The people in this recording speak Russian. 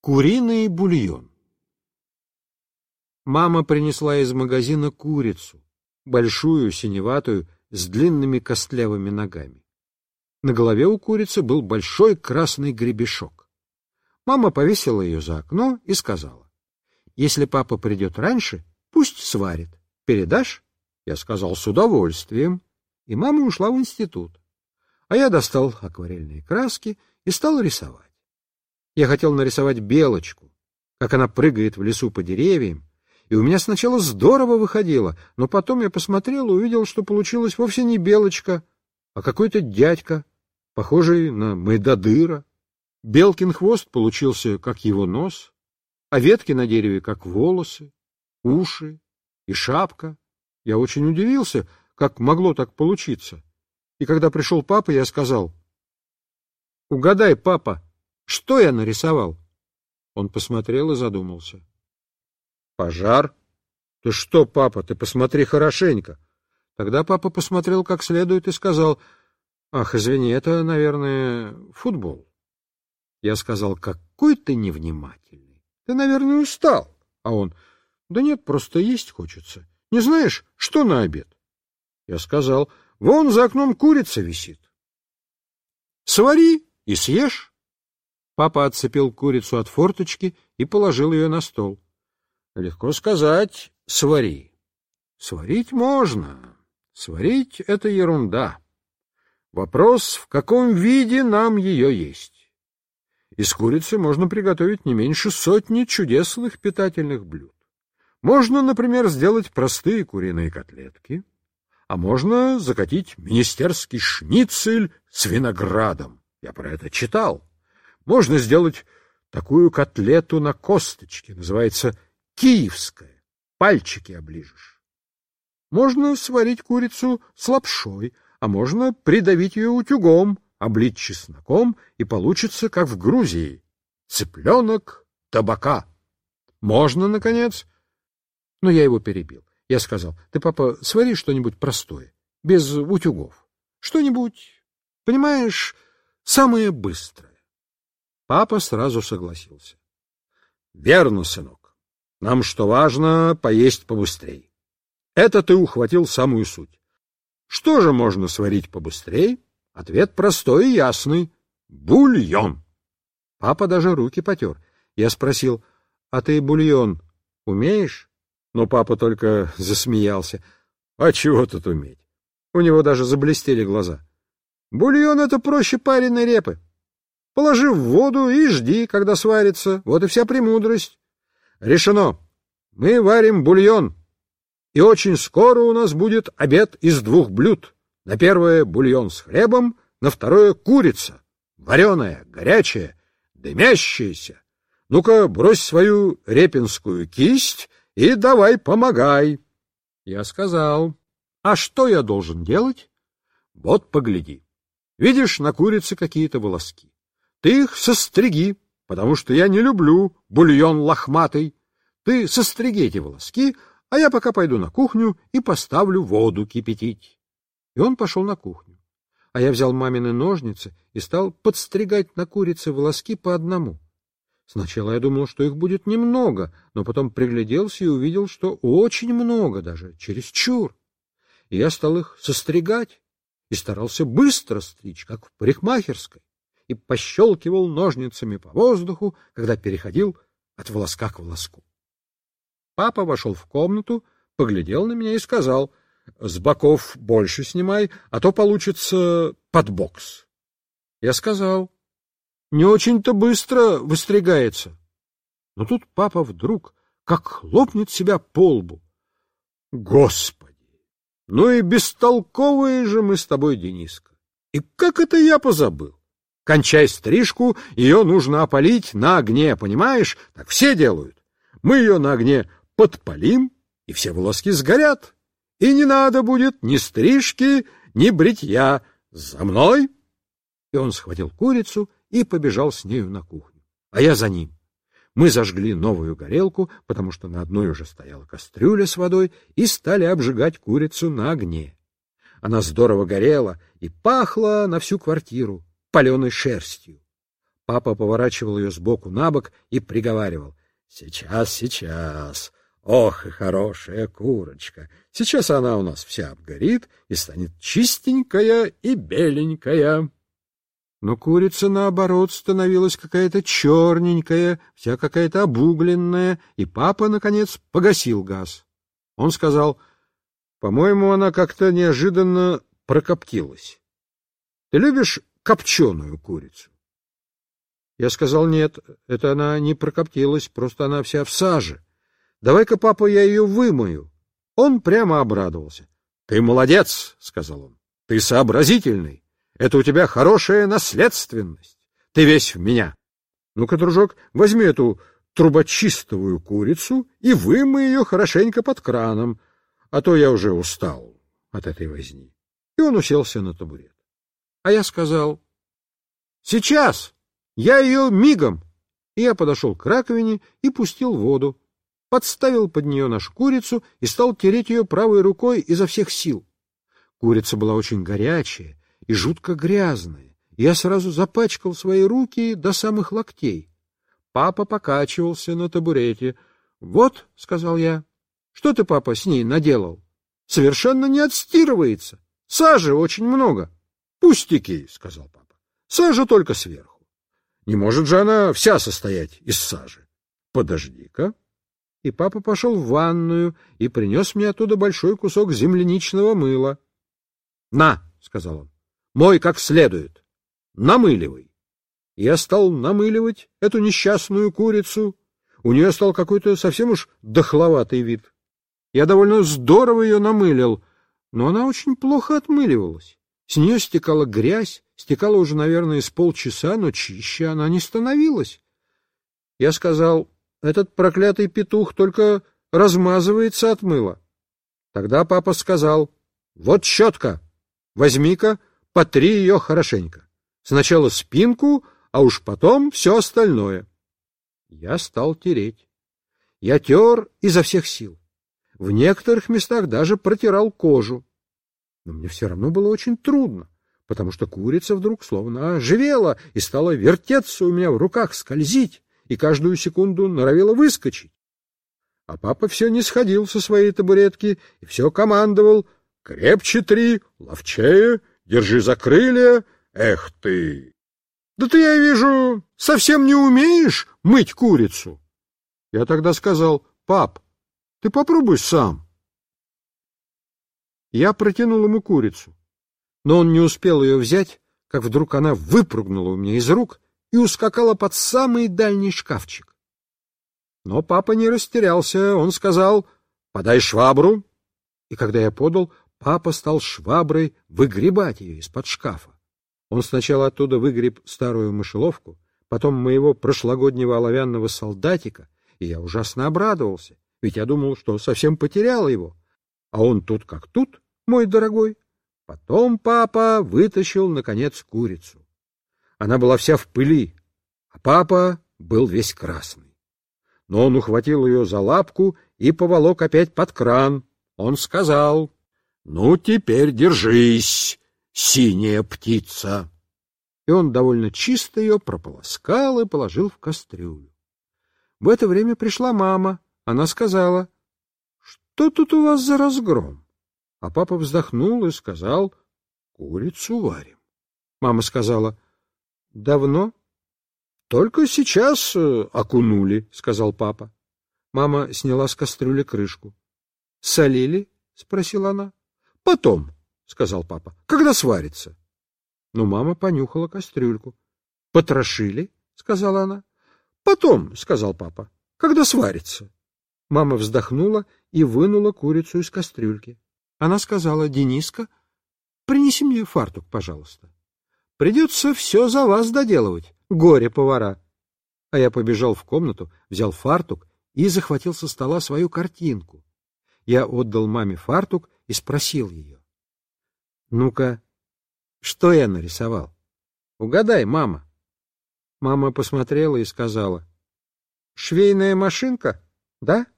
Куриный бульон. Мама принесла из магазина курицу, большую, синеватую, с длинными костлявыми ногами. На голове у курицы был большой красный гребешок. Мама повесила ее за окно и сказала: «Если папа придет раньше, пусть сварит. Передашь?» Я сказал: «С удовольствием». И мама ушла в институт. А я достал акварельные краски и стал рисовать. Я хотел нарисовать белочку, как она прыгает в лесу по деревьям, и у меня сначала здорово выходило, но потом я посмотрел и увидел, что получилась вовсе не белочка, а какой-то дядька, похожий на Мойдодыра. Белкин хвост получился, как его нос, а ветки на дереве, как волосы, уши и шапка. Я очень удивился, как могло так получиться. И когда пришел папа, я сказал: «Угадай, папа, что я нарисовал?» Он посмотрел и задумался. «Пожар? Ты что, папа, ты посмотри хорошенько». Тогда папа посмотрел как следует и сказал: «Ах, извини, это, наверное, футбол». Я сказал: «Какой ты невнимательный. Ты, наверное, устал». А он: «Да нет, просто есть хочется. Не знаешь, что на обед?» Я сказал: «Вон за окном курица висит. Свари и съешь». Папа отцепил курицу от форточки и положил ее на стол. Легко сказать «свари». Сварить можно. Сварить — это ерунда. Вопрос, в каком виде нам ее есть. Из курицы можно приготовить не меньше 100 чудесных питательных блюд. Можно, например, сделать простые куриные котлетки, а можно закатить министерский шницель с виноградом. Я про это читал. Можно сделать такую котлету на косточке, называется киевская, пальчики оближешь. Можно сварить курицу с лапшой, а можно придавить ее утюгом, облить чесноком, и получится, как в Грузии, цыпленок табака. Можно, наконец... Но я его перебил. Я сказал: «Ты, папа, свари что-нибудь простое, без утюгов. Что-нибудь, понимаешь, самое быстрое». Папа сразу согласился. «Верно, сынок. Нам, что важно, поесть побыстрей. Это ты ухватил самую суть. Что же можно сварить побыстрей? Ответ простой и ясный. Бульон». Папа даже руки потер. Я спросил: «А ты бульон умеешь?» Но папа только засмеялся. А чего тут уметь? У него даже заблестели глаза. Бульон — это проще пареной репы. Положи в воду и жди, когда сварится. Вот и вся премудрость. Решено. Мы варим бульон. И очень скоро у нас будет обед из 2 блюд. На первое — бульон с хлебом, на второе — курица. Вареная, горячая, дымящаяся. Ну-ка, брось свою репинскую кисть и давай помогай. Я сказал: «А что я должен делать?» Вот погляди. Видишь на курице какие-то волоски? Ты их состриги, потому что я не люблю бульон лохматый. Ты состриги эти волоски, а я пока пойду на кухню и поставлю воду кипятить». И он пошел на кухню. А я взял мамины ножницы и стал подстригать на курице волоски по одному. Сначала я думал, что их будет немного, но потом пригляделся и увидел, что очень много, даже чересчур. И я стал их состригать и старался быстро стричь, как в парикмахерской, и пощелкивал ножницами по воздуху, когда переходил от волоска к волоску. Папа вошел в комнату, поглядел на меня и сказал: «С боков больше снимай, а то получится подбокс». Я сказал: «Не очень-то быстро выстригается». Но тут папа вдруг как хлопнет себя по лбу. «Господи! Ну и бестолковые же мы с тобой, Дениска! И как это я позабыл? Кончай стрижку, ее нужно опалить на огне, понимаешь? Так все делают. Мы ее на огне подпалим, и все волоски сгорят. И не надо будет ни стрижки, ни бритья. За мной!» И он схватил курицу и побежал с нею на кухню. А я за ним. Мы зажгли новую горелку, потому что на одной уже стояла кастрюля с водой, и стали обжигать курицу на огне. Она здорово горела и пахла на всю квартиру паленой шерстью. Папа поворачивал ее сбоку на бок и приговаривал: «Сейчас, сейчас! Ох, и хорошая курочка! Сейчас она у нас вся обгорит и станет чистенькая и беленькая». Но курица, наоборот, становилась какая-то черненькая, вся какая-то обугленная, и папа, наконец, погасил газ. Он сказал: «По-моему, она как-то неожиданно прокоптилась. Ты любишь копченую курицу?» Я сказал: «Нет, это она не прокоптилась, просто она вся в саже. Давай-ка, папа, я ее вымою». Он прямо обрадовался. «Ты молодец», — сказал он, — «ты сообразительный. Это у тебя хорошая наследственность. Ты весь в меня. Ну-ка, дружок, возьми эту трубочистовую курицу и вымой ее хорошенько под краном, а то я уже устал от этой возни». И он уселся на табурет. А я сказал: «Сейчас! Я ее мигом!» И я подошел к раковине и пустил воду, подставил под нее нашу курицу и стал тереть ее правой рукой изо всех сил. Курица была очень горячая и жутко грязная, и я сразу запачкал свои руки до самых локтей. Папа покачивался на табурете. «Вот», — сказал я, — «что ты, папа, с ней наделал? Совершенно не отстирывается. Сажи очень много». «Пустяки», — сказал папа, — «сажа только сверху. Не может же она вся состоять из сажи. Подожди-ка». И папа пошел в ванную и принес мне оттуда большой кусок земляничного мыла. «На», — сказал он, — «мой как следует. Намыливай». И я стал намыливать эту несчастную курицу. У нее стал какой-то совсем уж дохловатый вид. Я довольно здорово ее намылил, но она очень плохо отмыливалась. С нее стекала грязь, стекала уже, наверное, с полчаса, но чище она не становилась. Я сказал: «Этот проклятый петух только размазывается от мыла». Тогда папа сказал: «Вот щетка, возьми-ка, потри ее хорошенько. Сначала спинку, а уж потом все остальное». Я стал тереть. Я тер изо всех сил. В некоторых местах даже протирал кожу. Но мне все равно было очень трудно, потому что курица вдруг словно оживела и стала вертеться у меня в руках, скользить, и каждую секунду норовила выскочить. А папа все не сходил со своей табуретки и все командовал: «Крепче три, ловчее, держи за крылья, эх ты! Да ты, я вижу, совсем не умеешь мыть курицу». Я тогда сказал: «Пап, ты попробуй сам». Я протянул ему курицу, но он не успел ее взять, как вдруг она выпрыгнула у меня из рук и ускакала под самый дальний шкафчик. Но папа не растерялся, он сказал: «Подай швабру». И когда я подал, папа стал шваброй выгребать ее из-под шкафа. Он сначала оттуда выгреб старую мышеловку, потом моего прошлогоднего оловянного солдатика, и я ужасно обрадовался, ведь я думал, что совсем потерял его. А он тут как тут, мой дорогой. Потом папа вытащил, наконец, курицу. Она была вся в пыли, а папа был весь красный. Но он ухватил ее за лапку и поволок опять под кран. Он сказал: «Ну, теперь держись, синяя птица». И он довольно чисто ее прополоскал и положил в кастрюлю. В это время пришла мама. Она сказала: «Что тут у вас за разгром?» А папа вздохнул и сказал: «Курицу варим». Мама сказала: «Давно?» «Только сейчас окунули», — сказал папа. Мама сняла с кастрюли крышку. «Солили?» — спросила она. «Потом», — сказал папа, — «когда сварится». Но мама понюхала кастрюльку. «Потрошили?» — сказала она. «Потом», — сказал папа, — «когда сварится». Мама вздохнула и вынула курицу из кастрюльки. Она сказала: «Дениска, принеси мне фартук, пожалуйста. Придется все за вас доделывать, горе-повара». А я побежал в комнату, взял фартук и захватил со стола свою картинку. Я отдал маме фартук и спросил ее: «Ну-ка, что я нарисовал? Угадай, мама». Мама посмотрела и сказала: «Швейная машинка, да?»